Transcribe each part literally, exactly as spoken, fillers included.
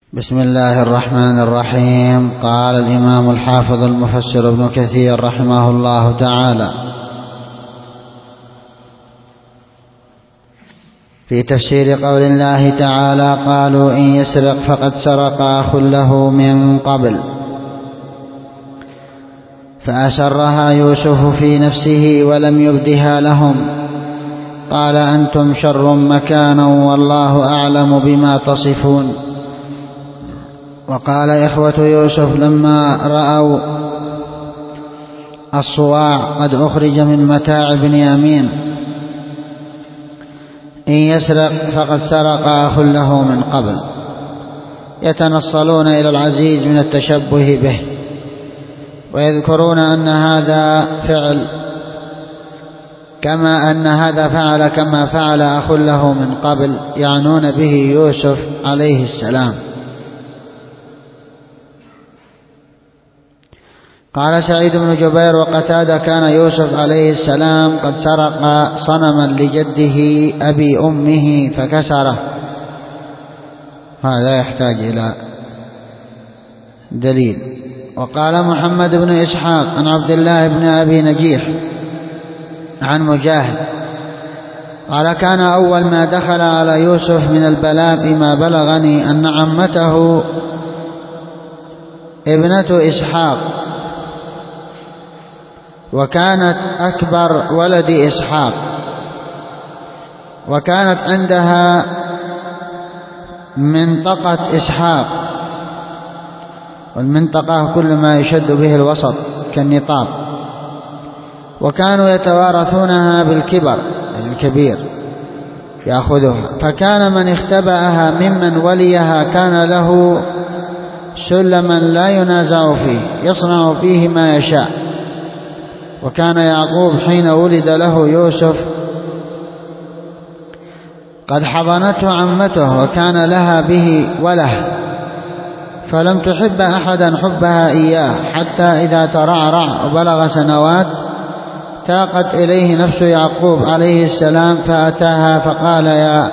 بسم الله الرحمن الرحيم. قال الإمام الحافظ المفسر ابن كثير رحمه الله تعالى في تفسير قول الله تعالى: قالوا إن يسرق فقد سرق أخ له من قبل فأسرها يوسف في نفسه ولم يبدها لهم، قال أنتم شر مكانا والله أعلم بما تصفون. وقال إخوة يوسف لما رأوا الصواع قد أخرج من متاع بنيامين: إن يسرق فقد سرق أخ له من قبل، يتنصلون إلى العزيز من التشبه به، ويذكرون أن هذا فعل كما أن هذا فعل كما فعل أخ له من قبل، يعنون به يوسف عليه السلام. قال سعيد بن جبير وقتادة: كان يوسف عليه السلام قد سرق صنما لجده أبي أمه فكسره. هذا يحتاج إلى دليل. وقال محمد بن إسحاق عن عبد الله بن أبي نجيح عن مجاهد قال: كان أول ما دخل على يوسف من البلاء بما بلغني أن عمته ابنة إسحاق، وكانت أكبر ولد إسحاق، وكانت عندها منطقة إسحاق، والمنطقة كل ما يشد به الوسط كالنطاق، وكانوا يتوارثونها بالكبر الكبير يأخذها، فكان من اختبأها ممن وليها كان له سلما لا ينازع فيه يصنع فيه ما يشاء. وكان يعقوب حين ولد له يوسف قد حضنته عمته، وكان لها به وله، فلم تحب أحدا حبها إياه، حتى إذا ترعرع وبلغ سنوات تاقت إليه نفس يعقوب عليه السلام، فأتاها فقال: يا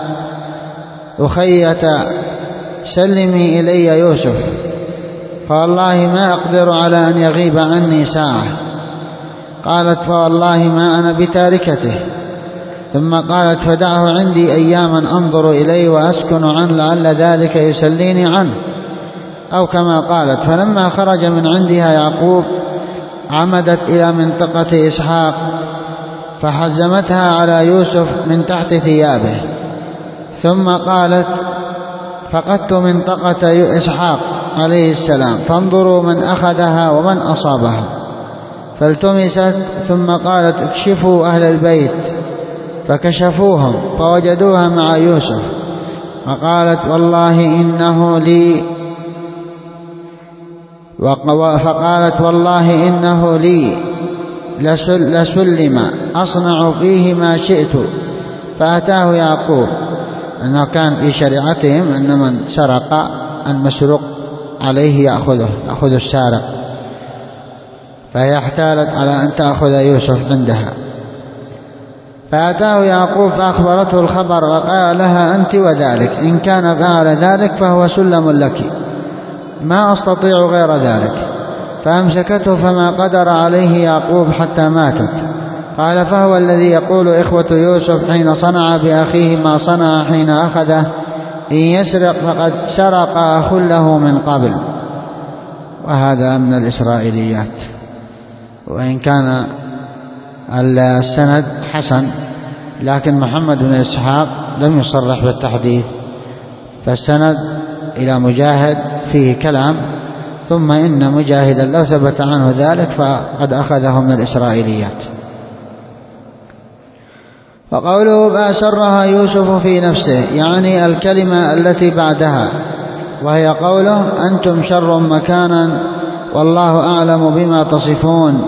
أخية سلمي إلي يوسف، فوالله ما أقدر على أن يغيب عني ساعة. قالت: فوالله ما أنا بتاركته. ثم قالت: فدعه عندي أياما أنظر إليه وأسكن عنه لعل ذلك يسليني عنه، أو كما قالت. فلما خرج من عندها يعقوب عمدت إلى منطقة إسحاق فحزمتها على يوسف من تحت ثيابه، ثم قالت: فقدت منطقة إسحاق عليه السلام، فانظروا من أخذها ومن أصابها. فالتمست، ثم قالت: اكشفوا أهل البيت، فكشفوهم فوجدوها مع يوسف، فقالت: والله إنه لي فقالت والله إنه لي لسلم أصنع فيه ما شئت. فأتاه يعقوب، أنه كان في شريعتهم أن من سرق المسروق عليه يأخذه يأخذ السارق، فهي احتالت على أن تأخذ يوسف عندها. فأتاه يعقوب فأخبرته الخبر، وقال لها: أنت وذلك، إن كان فعل ذلك فهو سلم لك، ما أستطيع غير ذلك. فأمسكته فما قدر عليه يعقوب حتى ماتت. قال: فهو الذي يقول إخوة يوسف حين صنع بأخيه ما صنع حين أخذه: إن يسرق فقد سرق أخ له من قبل. وهذا من الإسرائيليات، وإن كان السند حسن، لكن محمد بن إسحاق لم يصرح بالتحديث، فالسند إلى مجاهد فيه كلام، ثم إن مجاهدا لو ثبت عنه ذلك فقد أخذه من الإسرائيليات. وقوله: فأسرها يوسف في نفسه، يعني الكلمة التي بعدها، وهي قوله: أنتم شر مكانا والله أعلم بما تصفون،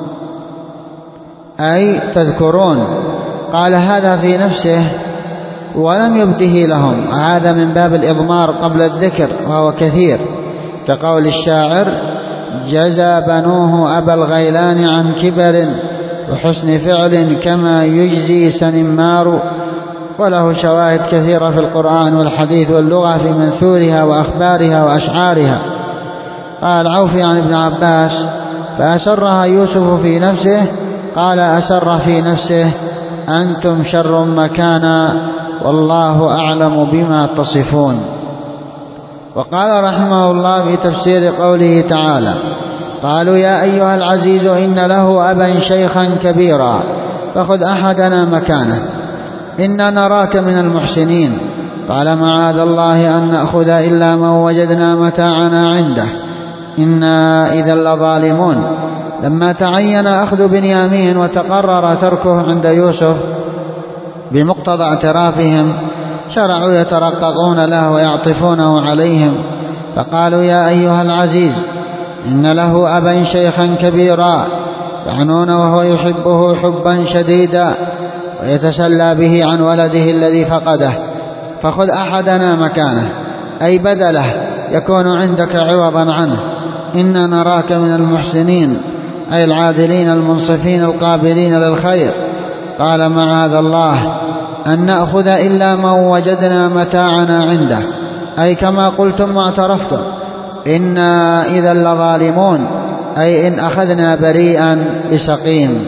أي تذكرون. قال: هذا في نفسه ولم يبده لهم، هذا من باب الإضمار قبل الذكر، وهو كثير، كقول الشاعر: جزى بنوه أبا الغيلان عن كبر وحسن فعل كما يجزي سنمار. وله شواهد كثيرة في القرآن والحديث واللغة في منثورها وأخبارها وأشعارها. قال عوفي عن ابن عباس: فأسرها يوسف في نفسه، قال أسر في نفسه: أنتم شر مكانا والله أعلم بما تصفون. وقال رحمه الله في تفسير قوله تعالى: قالوا يا أيها العزيز إن له أبا شيخا كبيرا فخذ أحدنا مكانه إنا نراك من المحسنين. قال معاذ الله أن نأخذ إلا من وجدنا متاعنا عنده إنا إذا لظالمون. لما تعين أخذ بنيامين وتقرر تركه عند يوسف بمقتضى اعترافهم شرعوا يترققون له ويعطفونه عليهم، فقالوا يا أيها العزيز إن له أبا شيخا كبيرا، يعنون وهو يحبه حبا شديدا ويتسلى به عن ولده الذي فقده، فخذ أحدنا مكانه أي بدله يكون عندك عوضا عنه، إنا نراك من المحسنين أي العادلين المنصفين القابلين للخير. قال معاذ الله أن نأخذ إلا من وجدنا متاعنا عنده، أي كما قلتم واعترفتم إنا إذا لظالمون، أي إن أخذنا بريئا بسقيم.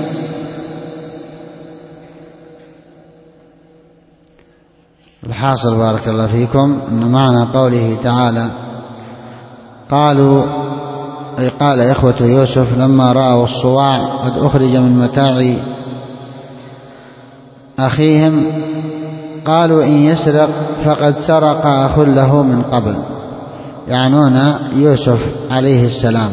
الحاصل بارك الله فيكم أن معنى قوله تعالى قالوا أي قال إخوة يوسف لما رأوا الصواع قد أخرج من متاع أخيهم قالوا إن يسرق فقد سرق أخ له من قبل، يعنون يوسف عليه السلام.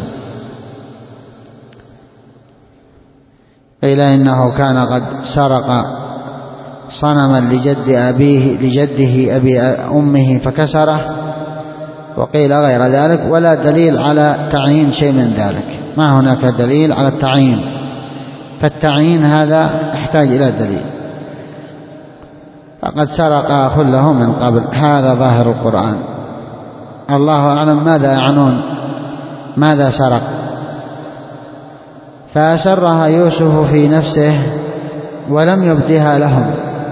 قيل إنه كان قد سرق صنما لجد أبيه لجده أبي أمه فكسره، وقيل غير ذلك، ولا دليل على تعيين شيء من ذلك، ما هناك دليل على التعيين، فالتعيين هذا يحتاج إلى دليل. فقد سرق أخ له من قبل، هذا ظاهر القرآن. الله أعلم ماذا يعنون، ماذا سرق. فأسرها يوسف في نفسه ولم يبدها لهم،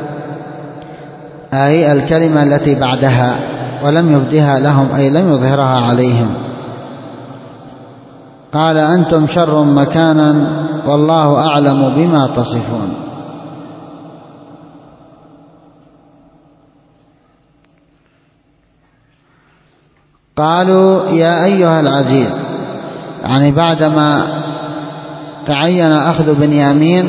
أي الكلمة التي بعدها ولم يبدها لهم أي لم يظهرها عليهم. قال أنتم شر مكانا والله أعلم بما تصفون. قالوا يا أيها العزيز، يعني بعدما تعين أخذ بنيامين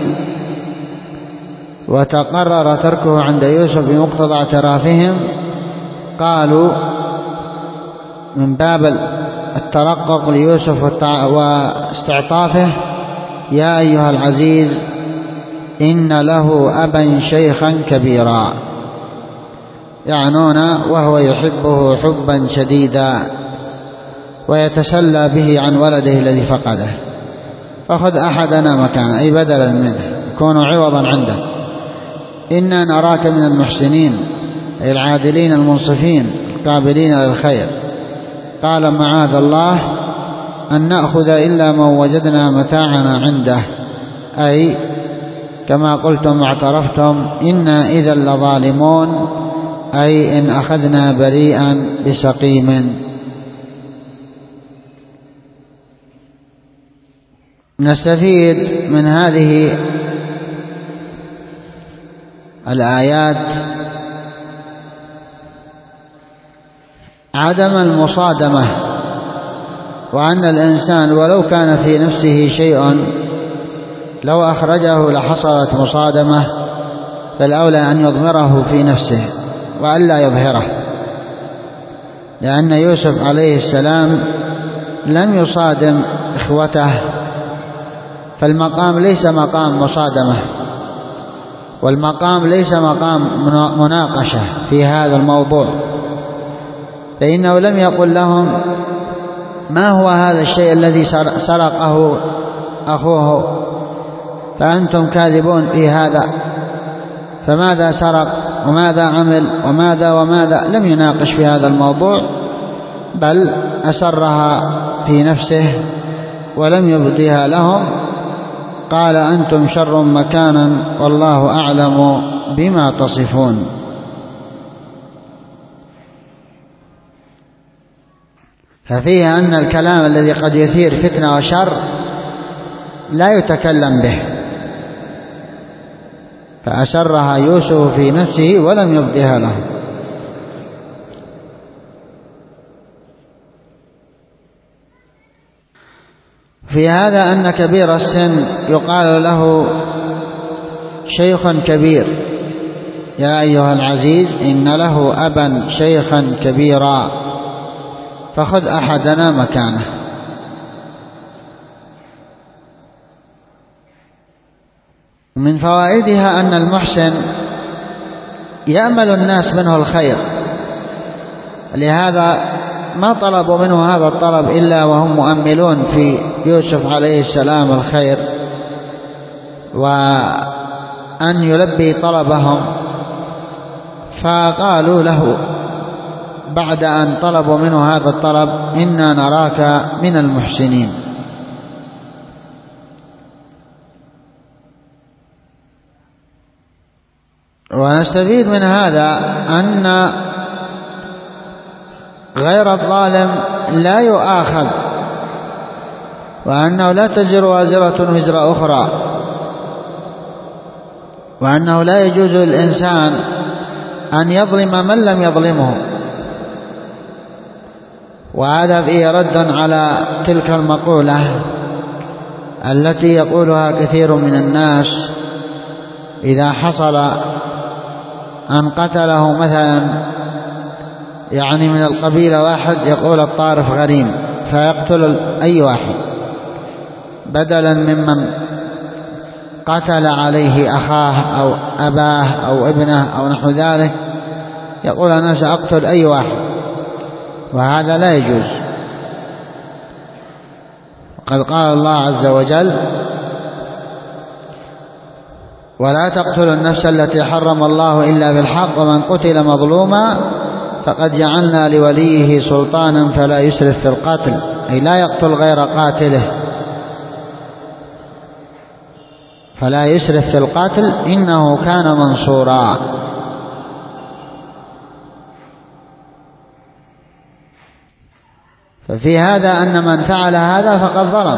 وتقرر تركه عند يوسف بمقتضى اعترافهم، قالوا من باب الترقق ليوسف واستعطافه يا أيها العزيز إن له أبا شيخا كبيرا، يعنون وهو يحبه حبا شديدا ويتسلى به عن ولده الذي فقده، فخذ أحدنا مكانه أي بدلا منه يكون عوضا عنده، إنا نراك من المحسنين أي العادلين المنصفين القابلين للخير. قال معاذ الله أن نأخذ إلا من وجدنا متاعنا عنده، أي كما قلتم واعترفتم إنا إذا لظالمون، أي إن أخذنا بريئا بسقيم. نستفيد من هذه الآيات عدم المصادمة، وأن الإنسان ولو كان في نفسه شيء لو أخرجه لحصلت مصادمة، فالأولى أن يضمره في نفسه وألا يظهره، لأن يوسف عليه السلام لم يصادم إخوته، فالمقام ليس مقام مصادمة، والمقام ليس مقام مناقشة في هذا الموضوع، فإنه لم يقل لهم ما هو هذا الشيء الذي سرقه أخوه فأنتم كاذبون في هذا، فماذا سرق وماذا عمل وماذا وماذا، لم يناقش في هذا الموضوع، بل أسرها في نفسه ولم يبدها لهم. قال أنتم شر مكانا والله أعلم بما تصفون. ففيه أن الكلام الذي قد يثير فتنة وشر لا يتكلم به، فأسرها يوسف في نفسه ولم يبدها له. في هذا أن كبير السن يقال له شيخ كبير: يا أيها العزيز إن له أبا شيخا كبيرا فخذ أحدنا مكانه. من فوائدها أن المحسن يأمل الناس منه الخير، لهذا ما طلبوا منه هذا الطلب إلا وهم مؤملون في يوسف عليه السلام الخير، وأن يلبي طلبهم، فقالوا له بعد أن طلبوا منه هذا الطلب: إنا نراك من المحسنين. ونستفيد من هذا أن غير الظالم لا يؤاخذ، وأنه لا تزر وازرة وزر أخرى، وأنه لا يجوز للإنسان أن يظلم من لم يظلمه. وهذا فيه رد على تلك المقولة التي يقولها كثير من الناس إذا حصل أن قتله مثلا يعني من القبيلة واحد، يقول الطارف غريم، فيقتل أي واحد بدلا ممن قتل عليه أخاه أو أباه أو ابنه أو نحو ذلك، يقول أنا سأقتل أي واحد، وهذا لا يجوز. قد قال الله عز وجل: ولا تقتلوا النفس التي حرم الله إلا بالحق ومن قتل مظلوما فقد جعلنا لوليه سلطانا فلا يسرف في القتل، أي لا يقتل غير قاتله، فلا يسرف في القتل إنه كان منصورا. ففي هذا أن من فعل هذا فقد ظلم،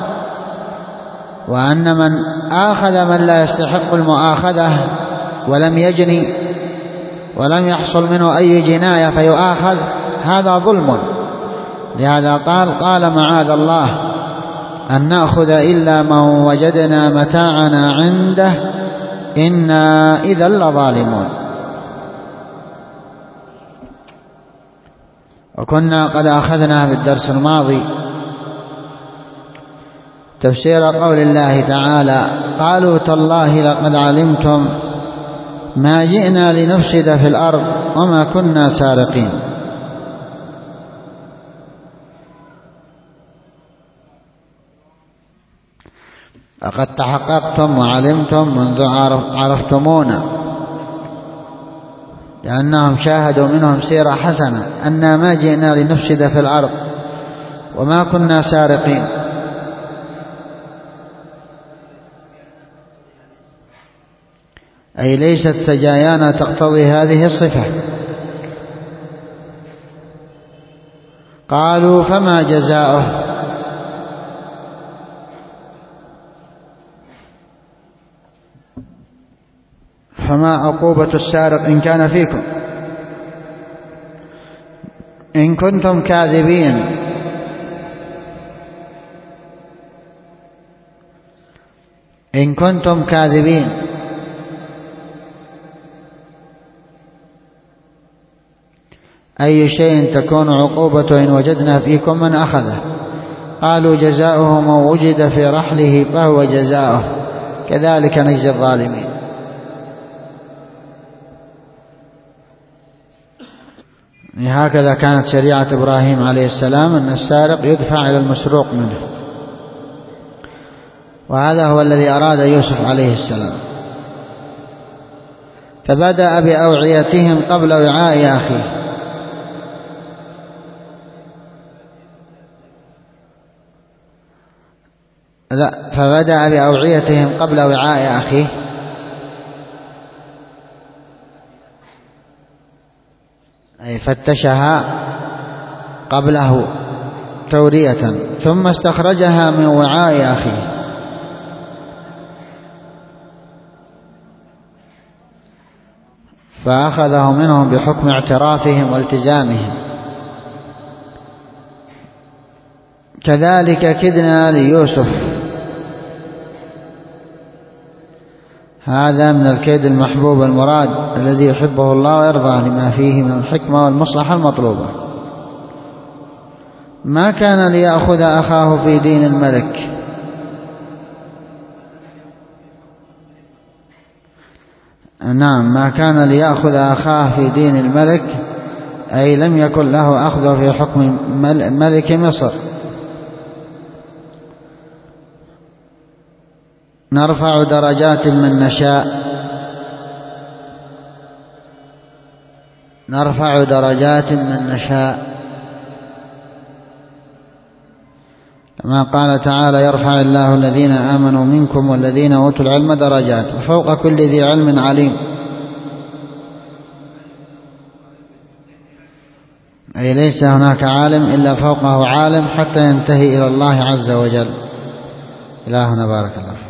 وأن من آخذ من لا يستحق المؤاخذة ولم يجني ولم يحصل منه أي جناية فيؤاخذ، هذا ظلم. لهذا قال قال معاذ الله أن نأخذ إلا من وجدنا متاعنا عنده إنا إذا لظالمون. وكنا قد أخذنا بالدرس الماضي تفسير قول الله تعالى: قالوا تالله لقد علمتم ما جئنا لنفسد في الأرض وما كنا سارقين. لقد تحققتم وعلمتم منذ عرفتمونا، لأنهم شاهدوا منهم سيرة حسنة أن ما جئنا لنفسد في الأرض وما كنا سارقين. أي ليست سجايانا تقتضي هذه الصفة. قالوا فما جزاؤه؟ فما عقوبة السارق إن كان فيكم إن كنتم كاذبين. إن كنتم كاذبين أي شيء تكون عقوبة إن وجدنا فيكم من أخذه؟ قالوا جزاؤه من وجد في رحله فهو جزاؤه كذلك نجزي الظالمين. هكذا كانت شريعة إبراهيم عليه السلام، أن السارق يدفع إلى المسروق منه، وهذا هو الذي أراد يوسف عليه السلام. فبدأ بأوعيتهم قبل وعاء أخيه. لا، فبدأ بأوعيتهم قبل وعاء أخيه، أي فتشها قبله تورية ثم استخرجها من وعاء أخيه، فأخذه منهم بحكم اعترافهم والتزامهم. كذلك كدنا ليوسف، هذا من الكيد المحبوب المراد الذي يحبه الله ويرضاه لما فيه من الحكمة والمصلحة المطلوبة. ما كان ليأخذ أخاه في دين الملك، نعم ما كان ليأخذ أخاه في دين الملك، أي لم يكن له أخذه في حكم ملك مصر. نرفع درجات من نشاء، نرفع درجات من نشاء، كما قال تعالى: يرفع الله الذين آمنوا منكم والذين أوتوا العلم درجات، وفوق كل ذي علم عليم، أي ليس هناك عالم إلا فوقه عالم حتى ينتهي إلى الله عز وجل. إلهنا بارك الله.